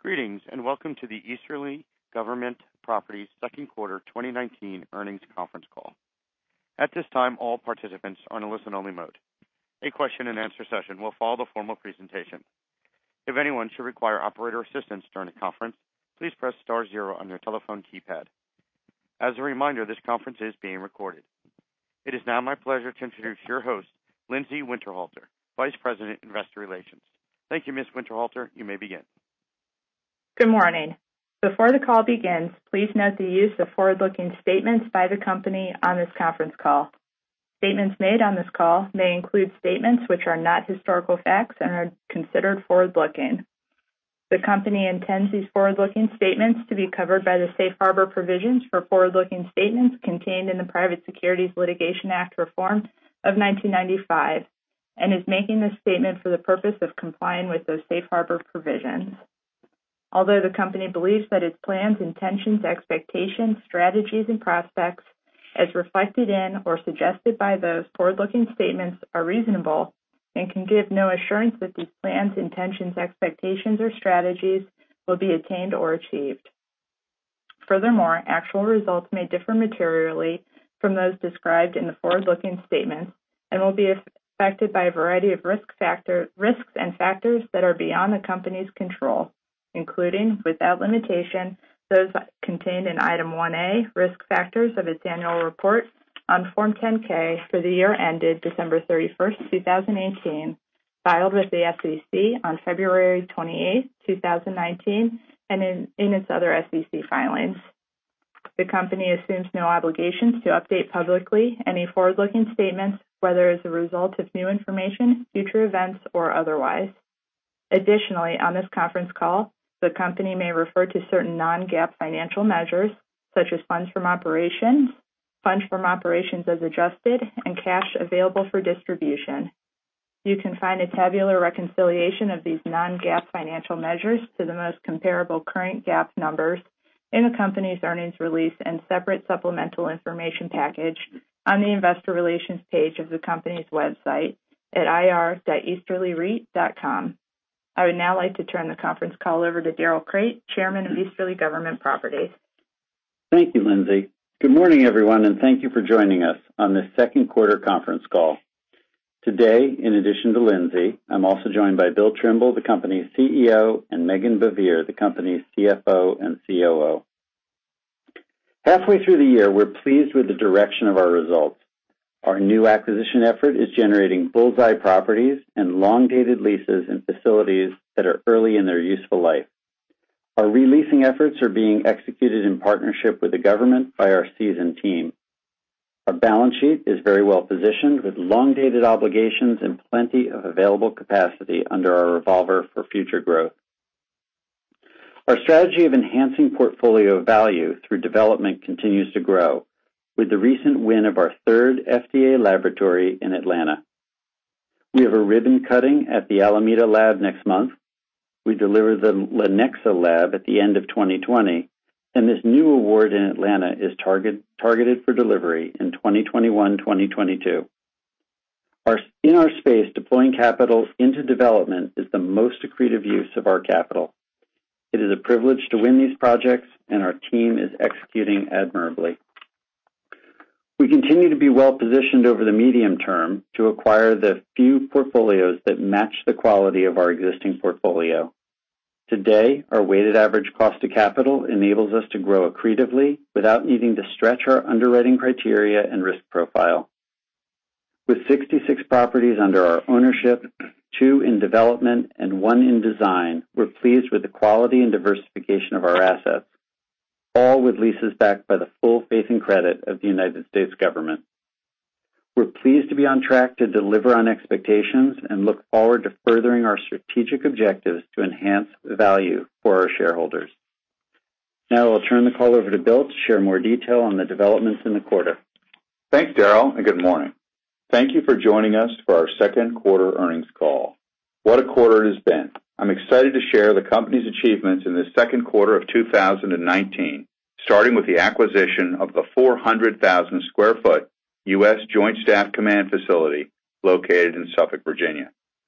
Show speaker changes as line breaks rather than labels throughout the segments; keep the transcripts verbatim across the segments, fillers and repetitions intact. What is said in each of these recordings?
Greetings, and welcome to the Easterly Government Properties second quarter twenty nineteen earnings conference call. At this time, all participants are in a listen-only mode. A question-and-answer session will follow the formal presentation. If anyone should require operator assistance during the conference, please press star zero on your telephone keypad. As a reminder, this conference is being recorded. It is now my pleasure to introduce your host, Lindsay Winterhalter, Vice President, Investor Relations. Thank you, Miz Winterhalter. You may begin.
Good morning. Before the call begins, please note the use of forward-looking statements by the company on this conference call. Statements made on this call may include statements which are not historical facts and are considered forward-looking. The company intends these forward-looking statements to be covered by the safe harbor provisions for forward-looking statements contained in the Private Securities Litigation Act Reform of nineteen ninety-five and is making this statement for the purpose of complying with those safe harbor provisions. Although the company believes that its plans, intentions, expectations, strategies, and prospects, as reflected in or suggested by those forward-looking statements, are reasonable and can give no assurance that these plans, intentions, expectations, or strategies will be attained or achieved. Furthermore, actual results may differ materially from those described in the forward-looking statements and will be affected by a variety of risk factor, risks and factors that are beyond the company's control, including, without limitation, those contained in Item one A, Risk Factors of its annual report on Form ten K for the year ended December thirty-first, twenty eighteen, filed with the S E C on February twenty-eighth, twenty nineteen, and in, in its other S E C filings. The company assumes no obligations to update publicly any forward-looking statements, whether as a result of new information, future events, or otherwise. Additionally, on this conference call, the company may refer to certain non-GAAP financial measures, such as funds from operations, funds from operations as adjusted, and cash available for distribution. You can find a tabular reconciliation of these non-GAAP financial measures to the most comparable current GAAP numbers in the company's earnings release and separate supplemental information package on the Investor Relations page of the company's website at I R dot easterly reit dot com. I would now like to turn the conference call over to Darrell Crate, Chairman of Easterly Government Properties.
Thank you, Lindsay. Good morning, everyone, and thank you for joining us on this second quarter conference call. Today, in addition to Lindsay, I'm also joined by Bill Trimble, the company's C E O, and Megan Bevere, the company's C F O and C O O. Halfway through the year, we're pleased with the direction of our results. Our new acquisition effort is generating bullseye properties and long-dated leases in facilities that are early in their useful life. Our releasing efforts are being executed in partnership with the government by our seasoned team. Our balance sheet is very well positioned with long-dated obligations and plenty of available capacity under our revolver for future growth. Our strategy of enhancing portfolio value through development continues to grow, with the recent win of our third F D A laboratory in Atlanta. We have a ribbon cutting at the Alameda Lab next month. We deliver the Lenexa Lab at the end of twenty twenty, and this new award in Atlanta is target, targeted for delivery in twenty twenty-one to twenty twenty-two. Our, in our space, deploying capital into development is the most accretive use of our capital. It is a privilege to win these projects, and our team is executing admirably. We continue to be well positioned over the medium term to acquire the few portfolios that match the quality of our existing portfolio. Today, our weighted average cost of capital enables us to grow accretively without needing to stretch our underwriting criteria and risk profile. With sixty-six properties under our ownership, two in development, and one in design, we're pleased with the quality and diversification of our assets, all with leases backed by the full faith and credit of the United States government. We're pleased to be on track to deliver on expectations and look forward to furthering our strategic objectives to enhance value for our shareholders. Now I'll turn the call over to Bill to share more detail on the developments in the quarter.
Thanks, Darrell, and good morning. Thank you for joining us for our second quarter earnings call. What a quarter it has been. I'm excited to share the company's achievements in the second quarter of two thousand nineteen, starting with the acquisition of the four hundred thousand square foot U S Joint Staff Command facility located in Suffolk, Virginia.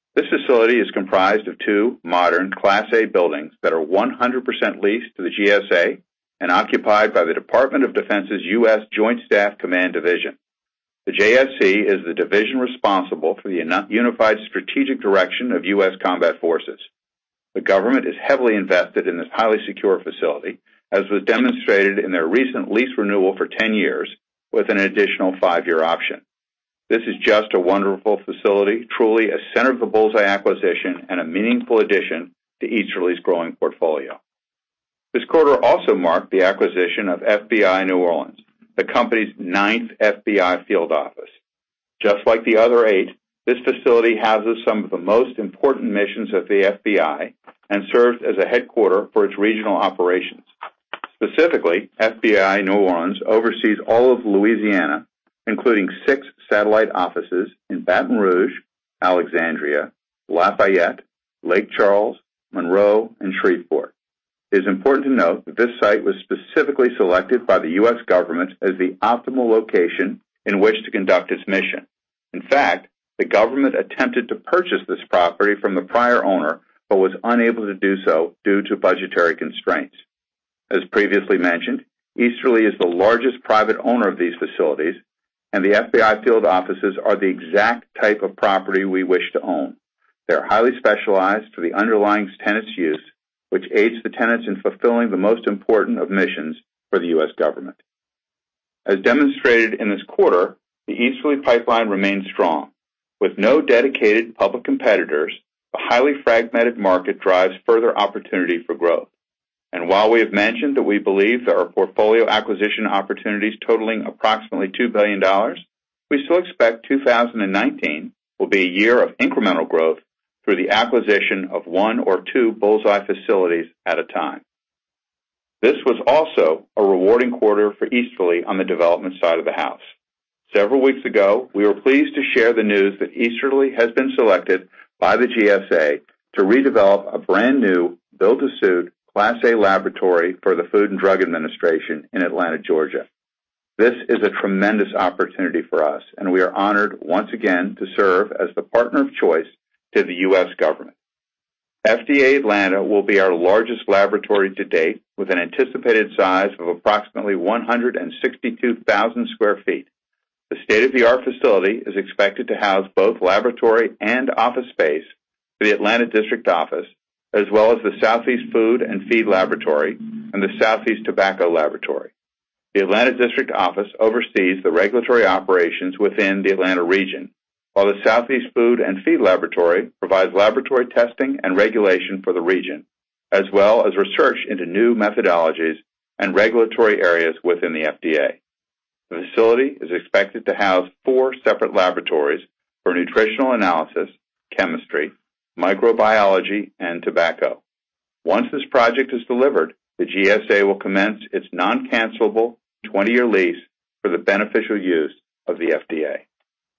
This facility is comprised of two modern Class A buildings that are one hundred percent leased to the G S A and occupied by the Department of Defense's U S Joint Staff Command Division. The J S C is the division responsible for the unified strategic direction of U S combat forces. The government is heavily invested in this highly secure facility, as was demonstrated in their recent lease renewal for ten years, with an additional five-year option. This is just a wonderful facility, truly a center of the bullseye acquisition and a meaningful addition to Easterly's growing portfolio. This quarter also marked the acquisition of F B I New Orleans, the company's ninth F B I field office. Just like the other eight, this facility houses some of the most important missions of the F B I and serves as a headquarter for its regional operations. Specifically, F B I New Orleans oversees all of Louisiana, including six satellite offices in Baton Rouge, Alexandria, Lafayette, Lake Charles, Monroe, and Shreveport. It is important to note that this site was specifically selected by the U S government as the optimal location in which to conduct its mission. In fact, the government attempted to purchase this property from the prior owner, but was unable to do so due to budgetary constraints. As previously mentioned, Easterly is the largest private owner of these facilities, and the F B I field offices are the exact type of property we wish to own. They are highly specialized for the underlying tenant's use, which aids the tenants in fulfilling the most important of missions for the U S government. As demonstrated in this quarter, the Easterly pipeline remains strong. With no dedicated public competitors, the highly fragmented market drives further opportunity for growth. And while we have mentioned that we believe there are portfolio acquisition opportunities totaling approximately two billion dollars, we still expect two thousand nineteen will be a year of incremental growth through the acquisition of one or two bullseye facilities at a time. This was also a rewarding quarter for Easterly on the development side of the house. Several weeks ago, we were pleased to share the news that Easterly has been selected by the G S A to redevelop a brand new build-to-suit Class A laboratory for the Food and Drug Administration in Atlanta, Georgia. This is a tremendous opportunity for us, and we are honored once again to serve as the partner of choice to the U S government. F D A Atlanta will be our largest laboratory to date, with an anticipated size of approximately one hundred sixty-two thousand square feet. The state-of-the-art facility is expected to house both laboratory and office space for the Atlanta District Office, as well as the Southeast Food and Feed Laboratory and the Southeast Tobacco Laboratory. The Atlanta District Office oversees the regulatory operations within the Atlanta region, while the Southeast Food and Feed Laboratory provides laboratory testing and regulation for the region, as well as research into new methodologies and regulatory areas within the F D A. The facility is expected to house four separate laboratories for nutritional analysis, chemistry, microbiology, and tobacco. Once this project is delivered, the G S A will commence its non-cancelable twenty-year lease for the beneficial use of the F D A.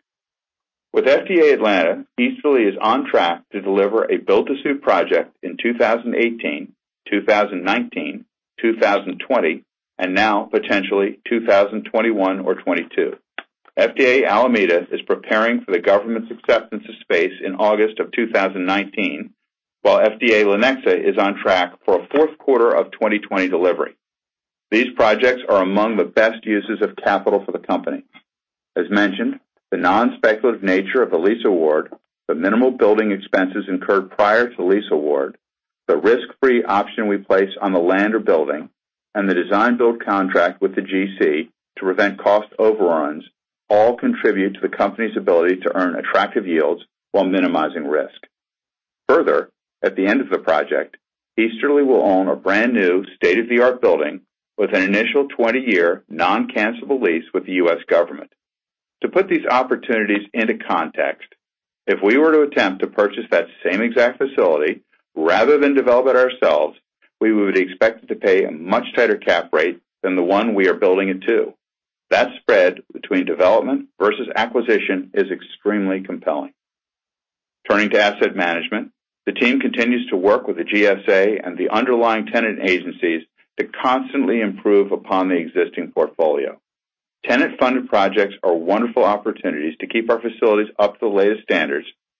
With F D A Atlanta, Easterly is on track to deliver a build-to-suit project in two thousand eighteen, two thousand nineteen, two thousand twenty, and now potentially two thousand twenty-one or twenty-two. F D A Alameda is preparing for the government's acceptance of space in August of two thousand nineteen, while F D A Lenexa is on track for a fourth quarter of twenty twenty delivery. These projects are among the best uses of capital for the company. As mentioned, the non-speculative nature of the lease award, the minimal building expenses incurred prior to the lease award, the risk-free option we place on the land or building, and the design-build contract with the G C to prevent cost overruns all contribute to the company's ability to earn attractive yields while minimizing risk. Further, at the end of the project, Easterly will own a brand new state-of-the-art building with an initial twenty-year non-cancelable lease with the U S government. To put these opportunities into context, if we were to attempt to purchase that same exact facility rather than develop it ourselves, we would be expected to pay a much tighter cap rate than the one we are building it to. That spread between development versus acquisition is extremely compelling. Turning to asset management, the team continues to work with the G S A and the underlying tenant agencies to constantly improve upon the existing portfolio. Tenant-funded projects are wonderful opportunities to keep our facilities up to the latest standards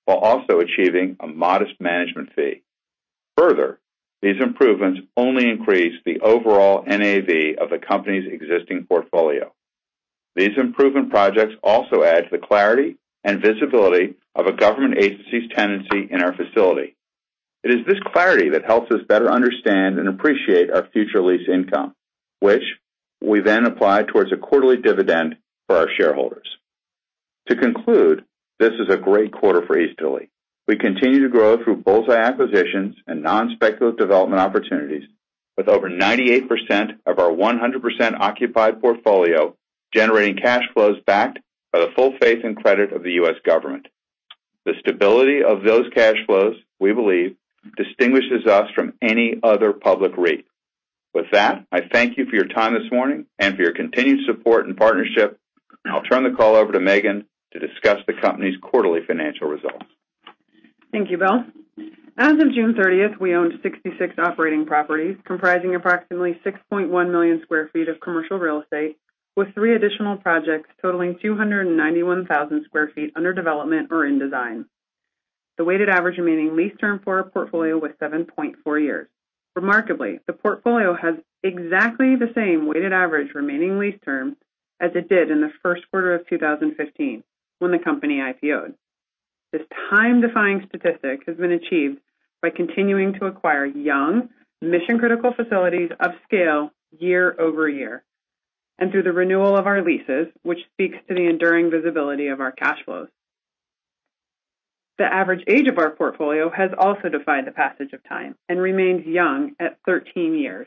while also achieving a modest management fee. Further, these improvements only increase the overall N A V of the company's existing portfolio. These improvement projects also add to the clarity and visibility of a government agency's tenancy in our facility. It is this clarity that helps us better understand and appreciate our future lease income, which we then apply towards a quarterly dividend for our shareholders. To conclude, this is a great quarter for Easterly. We continue to grow through bullseye acquisitions and non-speculative development opportunities, with over ninety-eight percent of our one hundred percent occupied portfolio generating cash flows backed by the full faith and credit of the U S government. The stability of those cash flows, we believe, distinguishes us from any other public REIT. With that, I thank you for your time this morning and for your continued support and partnership. I'll turn the call over to Megan to discuss the company's quarterly financial results.
Thank you, Bill. As of June thirtieth, we owned sixty-six operating properties comprising approximately six point one million square feet of commercial real estate, with three additional projects totaling two hundred ninety-one thousand square feet under development or in design. The weighted average remaining lease term for our portfolio was seven point four years. Remarkably, the portfolio has exactly the same weighted average remaining lease term as it did in the first quarter of two thousand fifteen, when the company I P O'd. This time-defying statistic has been achieved by continuing to acquire young, mission-critical facilities of scale year over year, and through the renewal of our leases, which speaks to the enduring visibility of our cash flows. The average age of our portfolio has also defied the passage of time and remains young at thirteen years.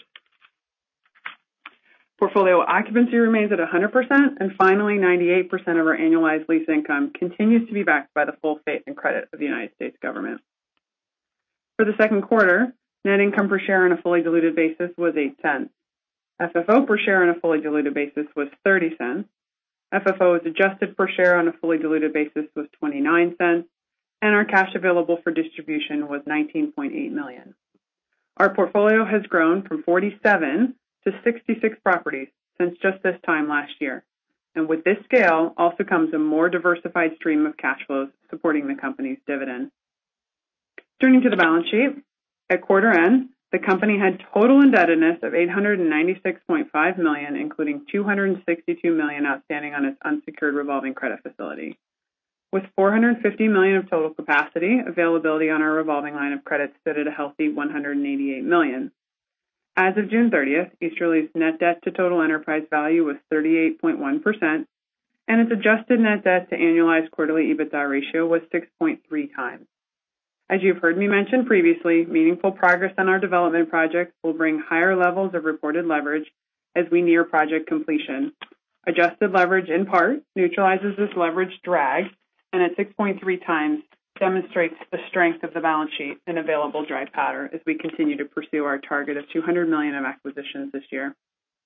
Portfolio occupancy remains at one hundred percent, and finally, ninety-eight percent of our annualized lease income continues to be backed by the full faith and credit of the United States government. For the second quarter, net income per share on a fully diluted basis was eight cents. F F O per share on a fully diluted basis was thirty cents. F F O as adjusted per share on a fully diluted basis was twenty-nine cents, and our cash available for distribution was nineteen point eight million dollars. Our portfolio has grown from forty-seven to sixty-six properties since just this time last year, and with this scale also comes a more diversified stream of cash flows supporting the company's dividend. Turning to the balance sheet, at quarter end, the company had total indebtedness of eight hundred ninety-six point five million dollars, including two hundred sixty-two million dollars outstanding on its unsecured revolving credit facility. With four hundred fifty million dollars of total capacity, availability on our revolving line of credit stood at a healthy one hundred eighty-eight million dollars. As of June thirtieth, Easterly's net debt to total enterprise value was thirty-eight point one percent, and its adjusted net debt to annualized quarterly EBITDA ratio was six point three times. As you've heard me mention previously, meaningful progress on our development projects will bring higher levels of reported leverage as we near project completion. Adjusted leverage, in part, neutralizes this leverage drag, and at six point three times demonstrates the strength of the balance sheet and available dry powder as we continue to pursue our target of two hundred million dollars of acquisitions this year.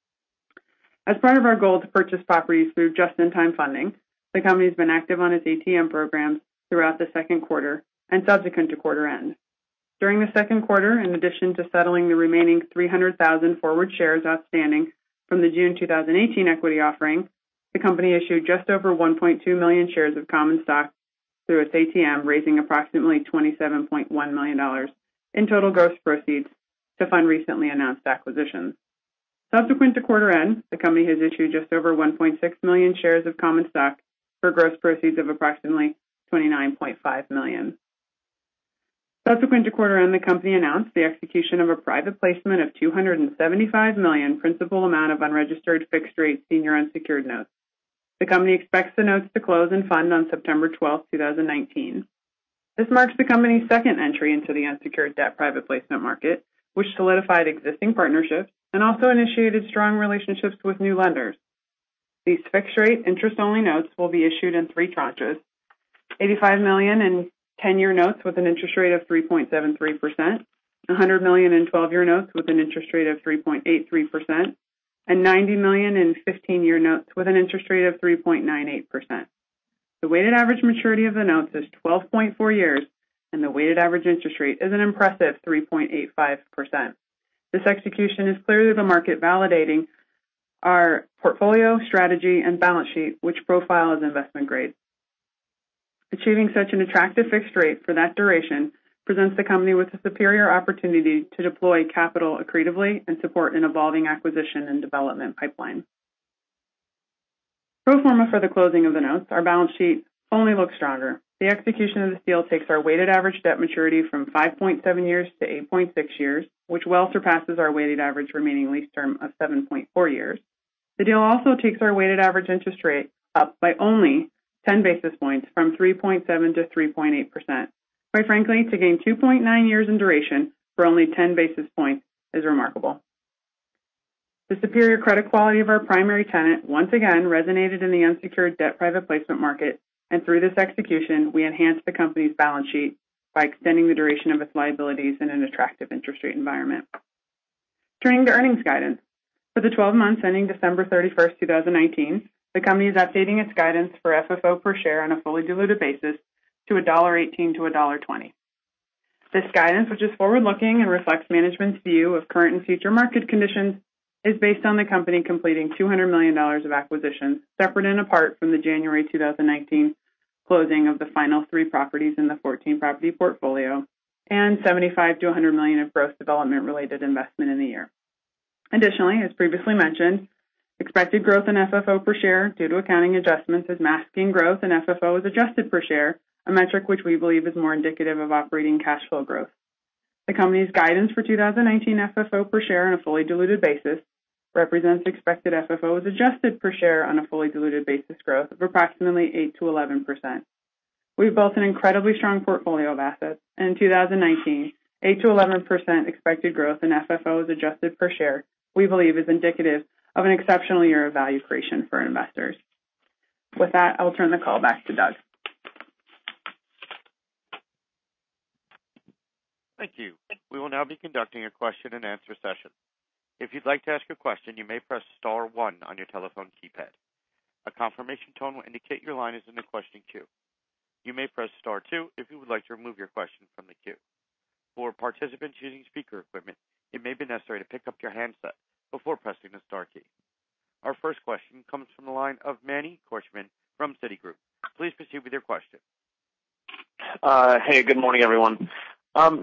As part of our goal to purchase properties through just-in-time funding, the company has been active on its A T M programs throughout the second quarter and subsequent to quarter end. During the second quarter, in addition to settling the remaining three hundred thousand forward shares outstanding from the June two thousand eighteen equity offering, the company issued just over one point two million shares of common stock through its A T M, raising approximately twenty-seven point one million dollars in total gross proceeds to fund recently announced acquisitions. Subsequent to quarter end, the company has issued just over one point six million shares of common stock for gross proceeds of approximately twenty-nine point five million dollars. Subsequent to quarter end, the company announced the execution of a private placement of two hundred seventy-five million dollars principal amount of unregistered fixed-rate senior unsecured notes. The company expects the notes to close and fund on September twelfth, twenty nineteen. This marks the company's second entry into the unsecured debt private placement market, which solidified existing partnerships and also initiated strong relationships with new lenders. These fixed-rate, interest-only notes will be issued in three tranches: eighty-five million dollars in ten-year notes with an interest rate of three point seven three percent, one hundred million dollars in twelve-year notes with an interest rate of three point eight three percent, and ninety million dollars in fifteen-year notes with an interest rate of three point nine eight percent. The weighted average maturity of the notes is twelve point four years, and the weighted average interest rate is an impressive three point eight five percent. This execution is clearly the market validating our portfolio, strategy, and balance sheet, which profile as investment grade. Achieving such an attractive fixed rate for that duration presents the company with a superior opportunity to deploy capital accretively and support an evolving acquisition and development pipeline. Pro forma for the closing of the notes, our balance sheet only looks stronger. The execution of this deal takes our weighted average debt maturity from five point seven years to eight point six years, which well surpasses our weighted average remaining lease term of seven point four years. The deal also takes our weighted average interest rate up by only ten basis points from three point seven to three point eight percent. Quite frankly, to gain two point nine years in duration for only ten basis points is remarkable. The superior credit quality of our primary tenant once again resonated in the unsecured debt private placement market, and through this execution, we enhanced the company's balance sheet by extending the duration of its liabilities in an attractive interest rate environment. Turning to earnings guidance. For the twelve months ending December thirty-first, twenty nineteen, the company is updating its guidance for F F O per share on a fully diluted basis to one dollar eighteen to one dollar twenty. This guidance, which is forward-looking and reflects management's view of current and future market conditions, is based on the company completing two hundred million dollars of acquisitions, separate and apart from the January twenty nineteen closing of the final three properties in the fourteen-property portfolio, and seventy-five to one hundred million dollars of gross development-related investment in the year. Additionally, as previously mentioned, expected growth in F F O per share due to accounting adjustments is masking growth in F F O as adjusted per share, a metric which we believe is more indicative of operating cash flow growth. The company's guidance for two thousand nineteen F F O per share on a fully diluted basis represents expected F F O as adjusted per share on a fully diluted basis growth of approximately eight to eleven percent. We've built an incredibly strong portfolio of assets, and in two thousand nineteen, eight to eleven percent expected growth in F F O as adjusted per share, we believe, is indicative of an exceptional year of value creation for investors. With that, I'll turn the call back to Doug.
Thank you. We will now be conducting a question and answer session. If you'd like to ask a question, you may press star one on your telephone keypad. A confirmation tone will indicate your line is in the question queue. You may press star two if you would like to remove your question from the queue. For participants using speaker equipment, it may be necessary to pick up your handset before pressing the star key. Our first question comes from the line of Manny Korchman from Citigroup. Please proceed with your question.
Uh, hey, good morning, everyone. Um,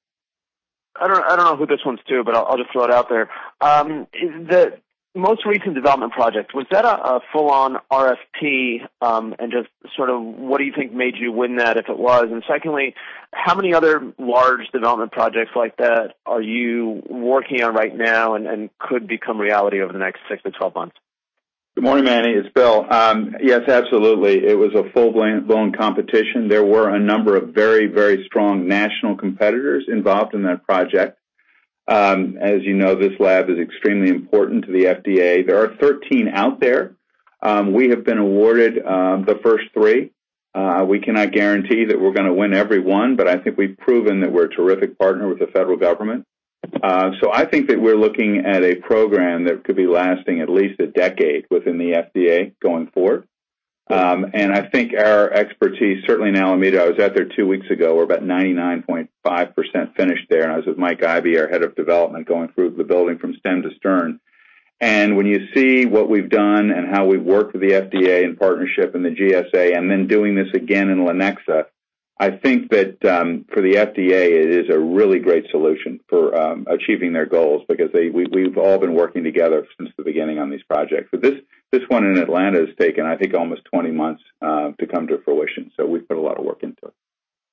I don't, I don't know who this one's to, but I'll, I'll just throw it out there. Um, the most recent development project, was that a, a full-on R F P? Um, and just sort of, what do you think made you win that, if it was? And secondly, how many other large development projects like that are you working on right now and, and could become reality over the next six to twelve months?
Good morning, Manny. It's Bill. Um, yes, absolutely. It was a full-blown competition. There were a number of very, very strong national competitors involved in that project. Um, as you know, this lab is extremely important to the F D A. There are thirteen out there. Um, we have been awarded um, the first three. Uh, we cannot guarantee that we're going to win every one, but I think we've proven that we're a terrific partner with the federal government. Uh, so I think that we're looking at a program that could be lasting at least a decade within the F D A going forward. Um, and I think our expertise, certainly in Alameda, I was out there two weeks ago, we're about ninety-nine point five percent finished there, and I was with Mike Ivey, our head of development, going through the building from stem to stern. And when you see what we've done and how we've worked with the F D A in partnership and the G S A, and then doing this again in Lenexa, I think that um, for the F D A, it is a really great solution for um, achieving their goals, because they, we, we've all been working together since the beginning on these projects. But this this one in Atlanta has taken, I think, almost twenty months uh, to come to fruition. So we've put a lot of work into it.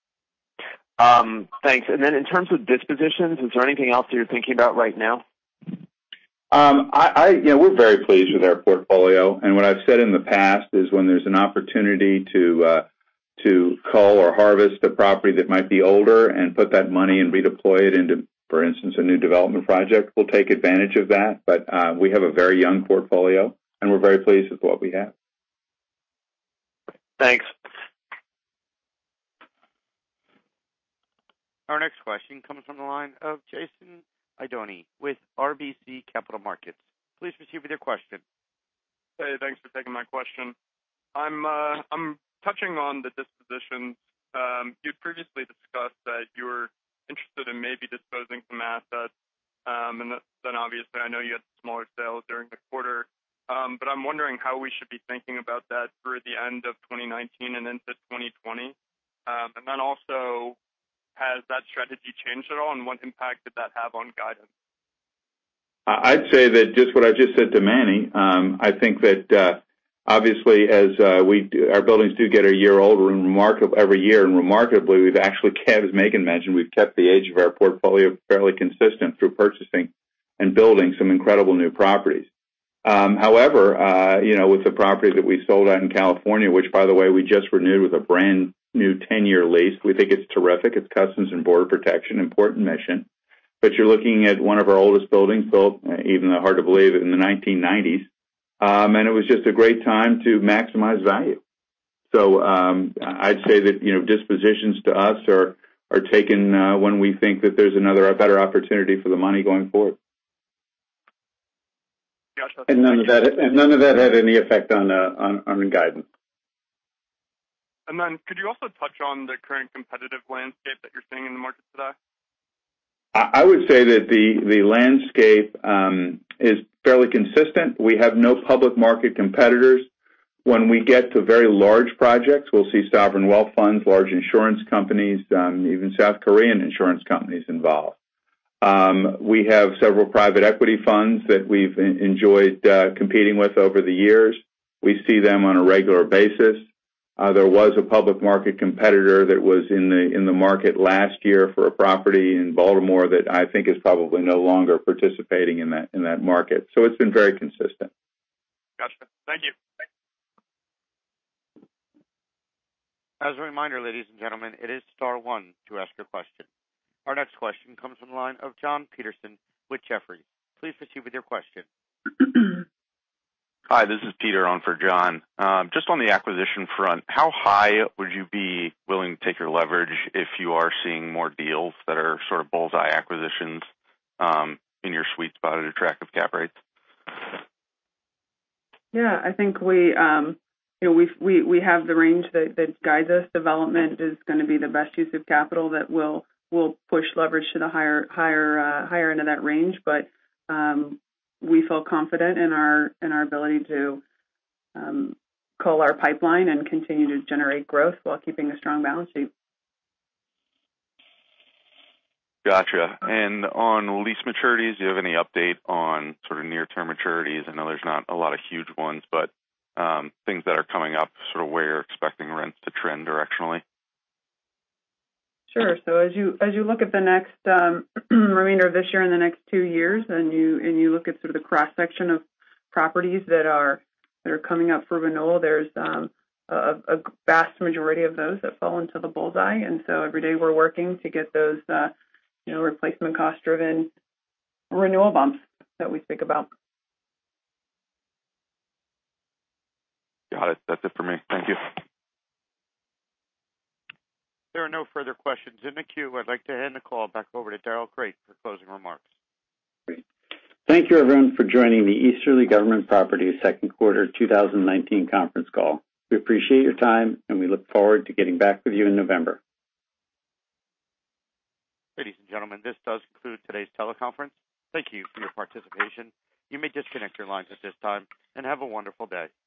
Um, thanks. And then in terms of dispositions, is there anything else that you're thinking about right now?
Um, I, I, you know, we're very pleased with our portfolio, and what I've said in the past is when there's an opportunity to uh, to cull or harvest a property that might be older and put that money and redeploy it into, for instance, a new development project, we'll take advantage of that. But uh, we have a very young portfolio, and we're very pleased with what we have.
Thanks.
Our next question comes from the line of Jason Idoni with R B C Capital Markets. Please proceed with your question.
Hey, thanks for taking my question. I'm uh, I'm touching on the dispositions. Um, you'd previously discussed that you were interested in maybe disposing some assets, um, and that, then obviously I know you had smaller sales during the quarter. Um, but I'm wondering how we should be thinking about that through the end of twenty nineteen and into twenty twenty. Um, and then also, has that strategy changed at all, and what impact did that have on guidance?
I'd say that just what I just said to Manny, um, I think that uh, obviously as uh, we do, our buildings do get a year older and remarkable every year, and remarkably we've actually kept, as Megan mentioned, we've kept the age of our portfolio fairly consistent through purchasing and building some incredible new properties. Um, however, uh, you know, with the property that we sold out in California, which, by the way, we just renewed with a brand new ten-year lease, we think it's terrific. It's Customs and Border Protection, important mission. But you're looking at one of our oldest buildings built, even though hard to believe, in the nineteen nineties. Um, and it was just a great time to maximize value. So um, I'd say that, you know, dispositions to us are, are taken uh, when we think that there's another, a better opportunity for the money going forward.
Gotcha.
And none of that, and none of that had any effect on uh, on, on guidance.
And then, could you also touch on the current competitive landscape that you're seeing in the market today?
I would say that the the landscape um, is fairly consistent. We have no public market competitors. When we get to very large projects, we'll see sovereign wealth funds, large insurance companies, um, even South Korean insurance companies involved. Um, we have several private equity funds that we've in, enjoyed uh, competing with over the years. We see them on a regular basis. Uh, there was a public market competitor that was in the in the market last year for a property in Baltimore that I think is probably no longer participating in that in that market. So it's been very consistent.
Gotcha. Thank you.
As a reminder, ladies and gentlemen, it is star one to ask a question. Our next question comes from the line of John Peterson with Jefferies. Please proceed with your question.
Hi, this is Peter on for John. Um, just on the acquisition front, how high would you be willing to take your leverage if you are seeing more deals that are sort of bullseye acquisitions um, in your sweet spot at attractive cap rates?
Yeah, I think we, um, you know, we we we have the range that, that guides us. Development is going to be the best use of capital that will will push leverage to the higher higher uh, higher end of that range, but um, we feel confident in our in our ability to um, cull our pipeline and continue to generate growth while keeping a strong balance sheet.
Gotcha. And on lease maturities, do you have any update on sort of near-term maturities? I know there's not a lot of huge ones, but um, things that are coming up, sort of where you're expecting rents to trend directionally.
Sure. So as you as you look at the next um, remainder of this year and the next two years, and you and you look at sort of the cross section of properties that are that are coming up for renewal, there's um, a, a vast majority of those that fall into the bullseye, and so every day we're working to get those uh, you know replacement cost driven renewal bumps that we speak about.
Got it. That's it for me. Thank you.
There are no further questions in the queue. I'd like to hand the call back over to Darrell Crate for closing remarks.
Great. Thank you, everyone, for joining the Easterly Government Properties second quarter two thousand nineteen conference call. We appreciate your time, and we look forward to getting back with you in November.
Ladies and gentlemen, this does conclude today's teleconference. Thank you for your participation. You may disconnect your lines at this time, and have a wonderful day.